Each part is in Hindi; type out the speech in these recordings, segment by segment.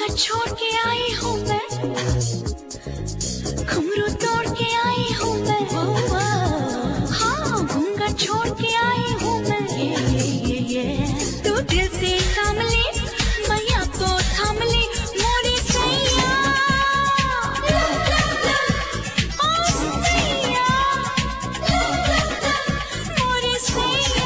घूंघट छोड़ के आई हूँ मैं, घुंघरू तोड़ के आई हूँ मैं। हाँ, घूंघट छोड़ के आई हूँ मैं। ये तू दिल से काम ले, मैया तो थाम ले मोरी सैया। मोरी सैया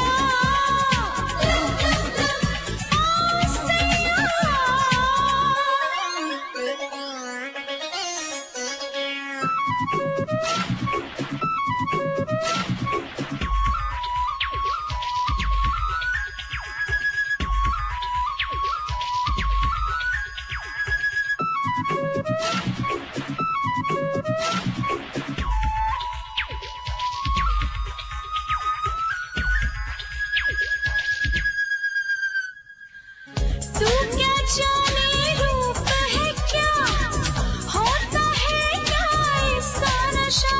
तू क्या जाने रूप है क्या, होता है क्या इसका नशा।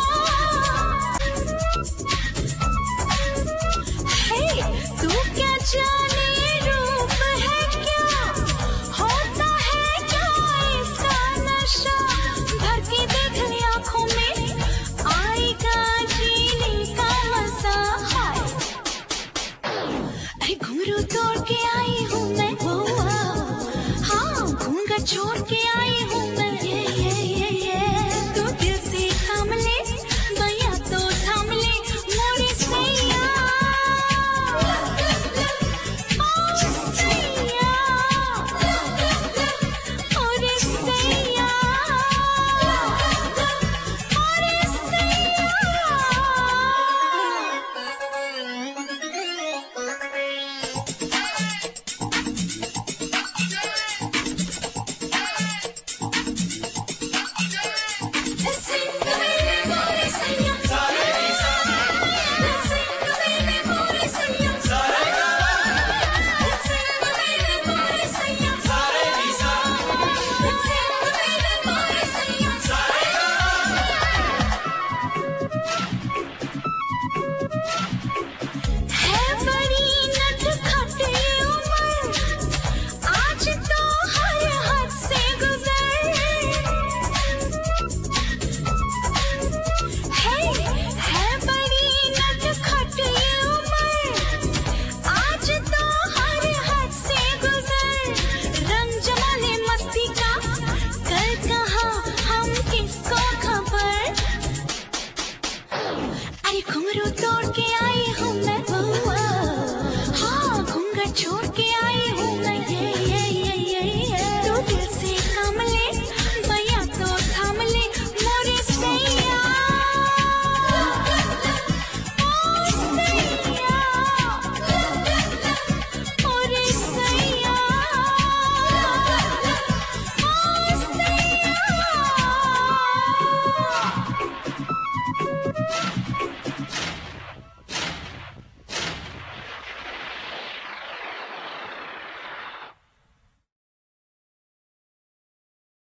हे तू क्या जाने रूप है क्या, होता है क्या इसका नशा। भर के देख ले आँखों में, आएगा जीने का मजा। अरे घुंघरू तोड़ के आई हूँ मैं, हाँ घूंघट छोड़ के आई हूँ।